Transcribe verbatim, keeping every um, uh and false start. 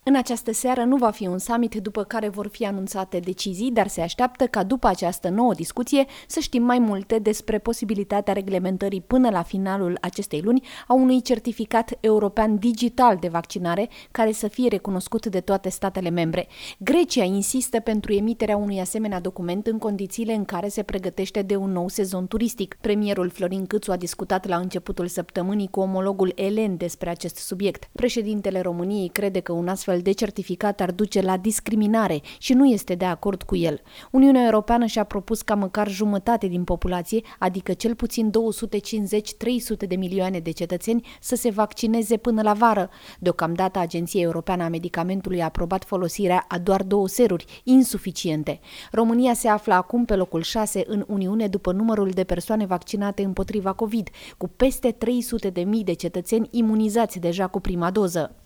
În această seară nu va fi un summit după care vor fi anunțate decizii, dar se așteaptă ca după această nouă discuție să știm mai multe despre posibilitatea reglementării până la finalul acestei luni a unui certificat european digital de vaccinare care să fie recunoscut de toate statele membre. Grecia insistă pentru emiterea unui asemenea document în condițiile în care se pregătește de un nou sezon turistic. Premierul Florin Câțu a discutat la începutul săptămânii cu omologul elen despre acest subiect. Președintele României crede că un astfel de certificat ar duce la discriminare și nu este de acord cu el. Uniunea Europeană și-a propus ca măcar jumătate din populație, adică cel puțin două sute cincizeci - trei sute de milioane de cetățeni, să se vaccineze până la vară. Deocamdată, Agenția Europeană a Medicamentului a aprobat folosirea a doar două seruri, insuficiente. România se află acum pe locul șase în Uniune după numărul de persoane vaccinate împotriva COVID, cu peste trei sute de mii de cetățeni imunizați deja cu prima doză.